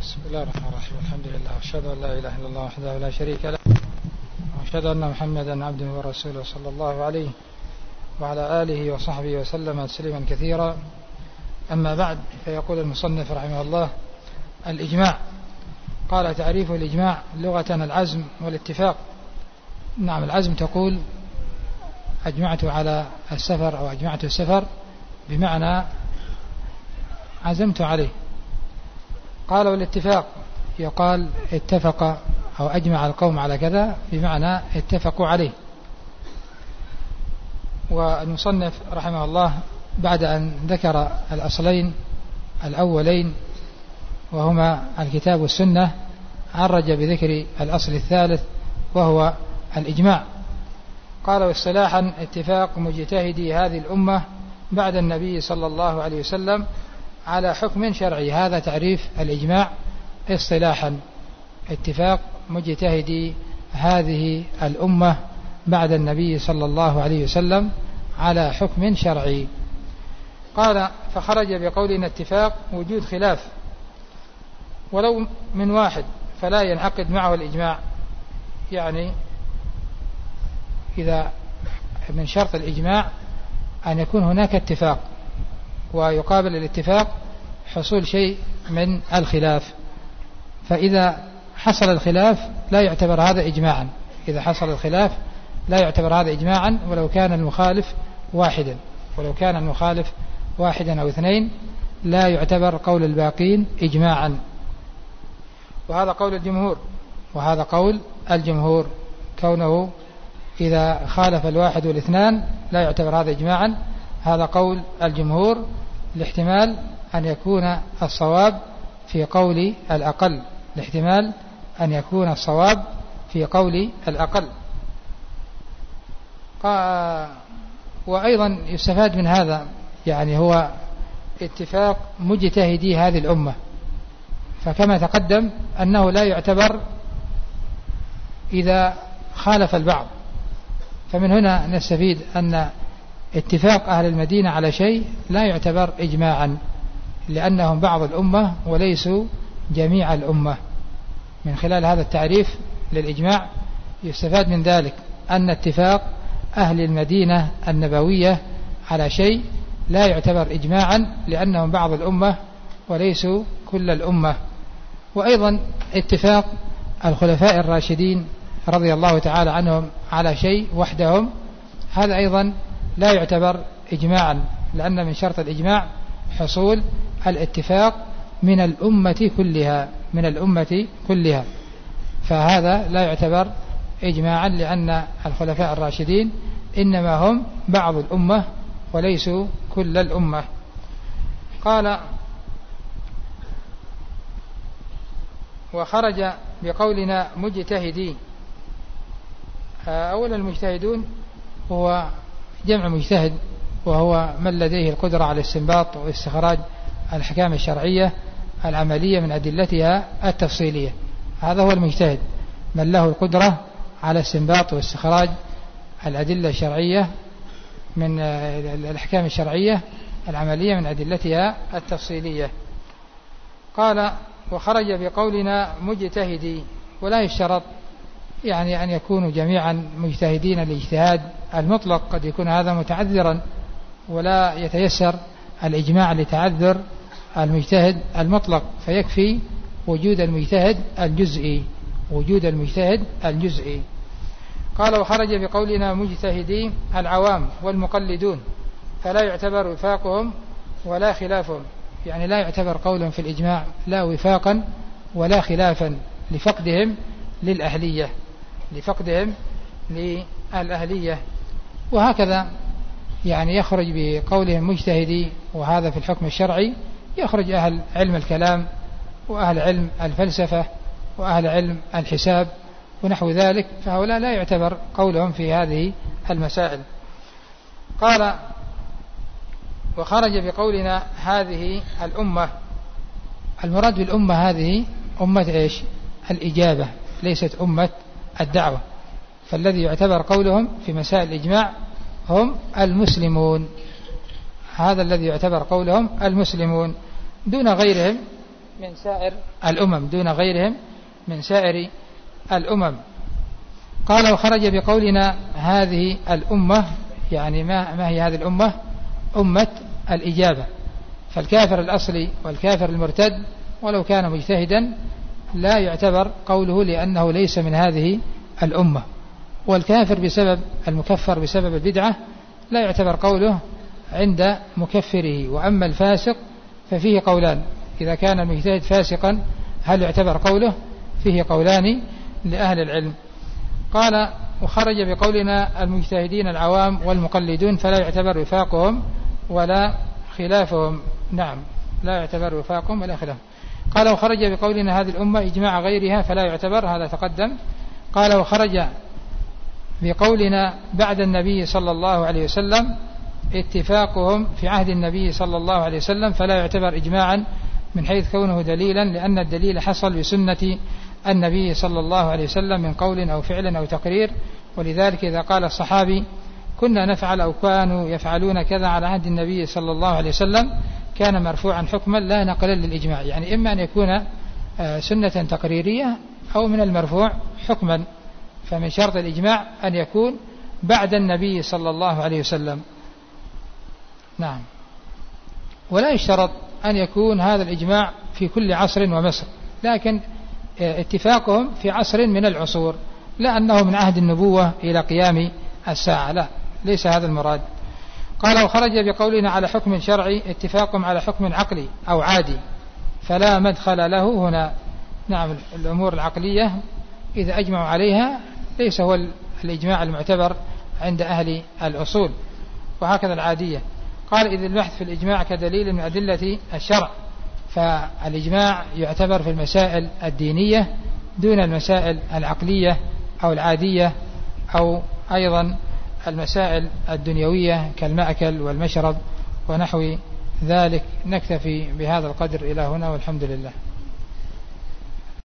بسم الله الرحمن الرحيم. الحمد لله واشهد ان لا اله الا الله وحده لا شريك له واشهد ان محمدا عبده ورسوله صلى الله عليه وعلى اله وصحبه وسلم تسليما كثيرا. اما بعد، فيقول المصنف رحمه الله: الاجماع. قال: تعريف الاجماع لغة العزم والاتفاق. نعم، العزم تقول اجمعت على السفر او اجمعت السفر بمعنى عزمت عليه. قال: والاتفاق يقال اتفق أو أجمع القوم على كذا بمعنى اتفقوا عليه. والمصنف رحمه الله بعد أن ذكر الأصلين الأولين وهما الكتاب والسنة عرج بذكر الأصل الثالث وهو الإجماع. قال: واصطلاحا اتفاق مجتهدي هذه الأمة بعد النبي صلى الله عليه وسلم على حكم شرعي. هذا تعريف الإجماع اصطلاحا: اتفاق مجتهدي هذه الأمة بعد النبي صلى الله عليه وسلم على حكم شرعي. قال: فخرج بقولنا اتفاق وجود خلاف ولو من واحد فلا ينعقد معه الإجماع. يعني إذا من شرط الإجماع أن يكون هناك اتفاق، ويقابل الاتفاق حصول شيء من الخلاف، فإذا حصل الخلاف لا يعتبر هذا إجماعا. إذا حصل الخلاف لا يعتبر هذا إجماعا ولو كان المخالف واحدا، ولو كان المخالف واحدا أو اثنين لا يعتبر قول الباقين إجماعا. وهذا قول الجمهور، وهذا قول الجمهور كونه إذا خالف الواحد والاثنان لا يعتبر هذا إجماعا. هذا قول الجمهور لاحتمال أن يكون الصواب في قول الأقل، لاحتمال أن يكون الصواب في قول الأقل. وأيضا يستفاد من هذا يعني هو اتفاق مجتهدي هذه الأمة، فكما تقدم أنه لا يعتبر إذا خالف البعض. فمن هنا نستفيد أن اتفاق أهل المدينة على شيء لا يعتبر إجماعا، لأنهم بعض الأمة وليسوا جميع الأمة. من خلال هذا التعريف للإجماع يستفاد من ذلك أن اتفاق أهل المدينة النبوية على شيء لا يعتبر إجماعا، لأنهم بعض الأمة وليسوا كل الأمة. وأيضا اتفاق الخلفاء الراشدين رضي الله تعالى عنهم على شيء وحدهم، هذا أيضا لا يعتبر إجماعا، لأن من شرط الإجماع حصول الاتفاق من الأمة كلها، من الأمة كلها، فهذا لا يعتبر إجماعا، لأن الخلفاء الراشدين إنما هم بعض الأمة وليسوا كل الأمة. قال: وخرج بقولنا مجتهدي. أولا المجتهدون هو جمع مجتهد، وهو من لديه القدرة على الاستنباط واستخراج الأحكام الشرعية العملية من أدلتها التفصيلية. هذا هو المجتهد، من له القدرة على استنباط واستخراج الأدلة الشرعية من الأحكام الشرعية العملية من أدلتها التفصيلية. قال: وخرج بقولنا مجتهدي. ولا يشترط يعني أن يكونوا جميعا مجتهدين الاجتهاد المطلق، قد يكون هذا متعذرا ولا يتيسر الإجماع لتعذر المجتهد المطلق، فيكفي وجود المجتهد الجزئي، وجود المجتهد الجزئي. قال: وخرج بقولنا مجتهدين العوام والمقلدون، فلا يعتبر وفاقهم ولا خلافهم. يعني لا يعتبر قولهم في الإجماع لا وفاقا ولا خلافا لفقدهم للأهلية، لفقدهم للأهلية. وهكذا يعني يخرج بقولهم مجتهدي، وهذا في الحكم الشرعي يخرج أهل علم الكلام وأهل علم الفلسفة وأهل علم الحساب ونحو ذلك، فهؤلاء لا يعتبر قولهم في هذه المسائل. قال: وخرج بقولنا هذه الأمة. المراد بالأمة هذه أمة إيش؟ الإجابة، ليست أمة الدعوة. فالذي يعتبر قولهم في مسائل الإجماع هم المسلمون، هذا الذي يعتبر قولهم المسلمون دون غيرهم من سائر الأمم دون غيرهم من سائر الأمم. قال وخرج بقولنا هذه الأمة، يعني ما هي هذه الأمة؟ أمة الإجابة. فالكافر الأصلي والكافر المرتد ولو كان مجتهدا لا يعتبر قوله لأنه ليس من هذه الأمة، والكافر بسبب المكفر بسبب البدعة لا يعتبر قوله عند مكفره. وأما الفاسق ففيه قولان، إذا كان المجتهد فاسقا هل يعتبر قوله؟ فيه قولان لأهل العلم. قال وخرج بقولنا المجتهدين العوام والمقلدون فلا يعتبر وفاقهم ولا خلافهم. نعم، لا يعتبر وفاقهم ولا خلافهم. قال وخرج بقولنا هذه الأمة إجماع غيرها فلا يعتبر، هذا تقدم. قال وخرج بقولنا بعد النبي صلى الله عليه وسلم اتفاقهم في عهد النبي صلى الله عليه وسلم فلا يعتبر إجماعا من حيث كونه دليلا، لأن الدليل حصل بسنة النبي صلى الله عليه وسلم من قول أو فعل أو تقرير. ولذلك إذا قال الصحابي كنا نفعل أو كانوا يفعلون كذا على عهد النبي صلى الله عليه وسلم كان مرفوعا حكما لا نقلا للإجماع، يعني إما أن يكون سنة تقريرية أو من المرفوع حكما. فمن شرط الإجماع أن يكون بعد النبي صلى الله عليه وسلم. نعم، ولا يشترط أن يكون هذا الإجماع في كل عصر ومصر، لكن اتفاقهم في عصر من العصور، لا أنه من عهد النبوة إلى قيام الساعة، لا، ليس هذا المراد. قال وخرج بقولنا على حكم شرعي اتفاقهم على حكم عقلي أو عادي فلا مدخل له هنا. نعم، الأمور العقلية إذا أجمعوا عليها ليس هو الإجماع المعتبر عند أهل الأصول، وهكذا العادية. قال إذ البحث في الإجماع كدليل من أدلة الشرع، فالإجماع يعتبر في المسائل الدينية دون المسائل العقلية أو العادية أو أيضا المسائل الدنيوية كالمأكل والمشرب ونحو ذلك. نكتفي بهذا القدر إلى هنا والحمد لله.